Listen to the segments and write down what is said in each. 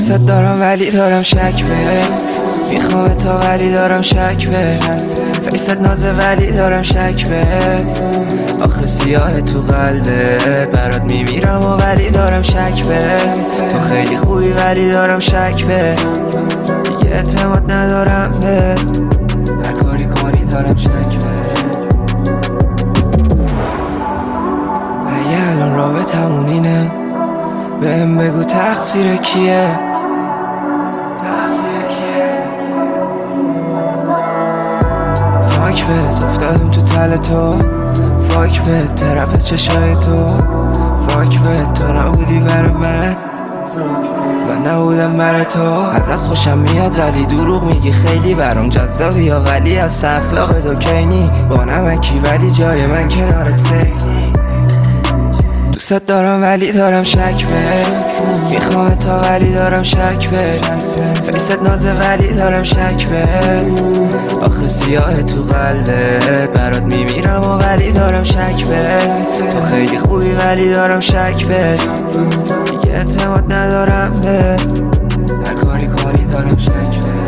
دوست دارم ولی دارم شک به میخوام تا ولی دارم شک به فیست نازه ولی دارم شک به آخه سیاه تو قلبت برات میمیرم و ولی دارم شک به تو خیلی خوبی ولی دارم شک به دیگه اعتماد ندارم به هر کاری کنی دارم شک به اگه الان رابطمون اینه بهم بگو تقصیر کیه فاک بهت افتادم تو تل تو فاک بهت طرف چشای تو فاک بهت تو نبودی برای من و نبودم برای تو ازت خوشم میاد ولی دروغ میگی خیلی برام جذابی یا ولی از اخلاق تو کینی با نمکی ولی جای من کنارت سیفی دوست دارم ولی دارم شک به میخوام تا ولی دارم شک به فیست نازه ولی دارم شک به آخه سیاه تو قلبت برات میمیرم و ولی دارم شک به تو خیلی خوبی ولی دارم شک به دیگه اعتماد ندارم به هر کاری کنی دارم شک به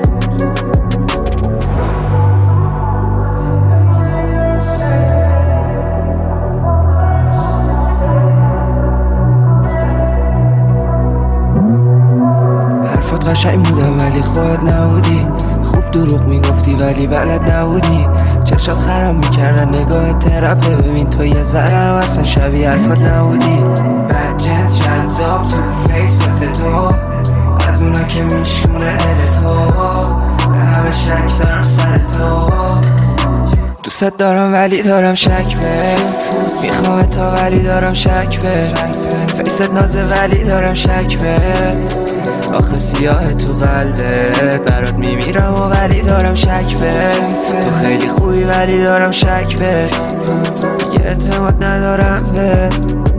قشنگ بودم ولی خودت نبودی خوب دروغ میگفتی ولی بلد نبودی چشات خراب میکردن نگاه ترپه ببین تو یه ذرم اصلا شبیه حرفات نبودی بدجنس جذاب تو فیس مثل تو از اونا که میشکونه دل تو به همه شک دارم سر تو دوست دارم ولی دارم شک به میخوام تا ولی دارم شک به فیست نازه ولی دارم شک به آخه سیاه تو قلبت برات میمیرم و ولی دارم شک به تو خیلی خوبی ولی دارم شک به دیگه اعتماد ندارم به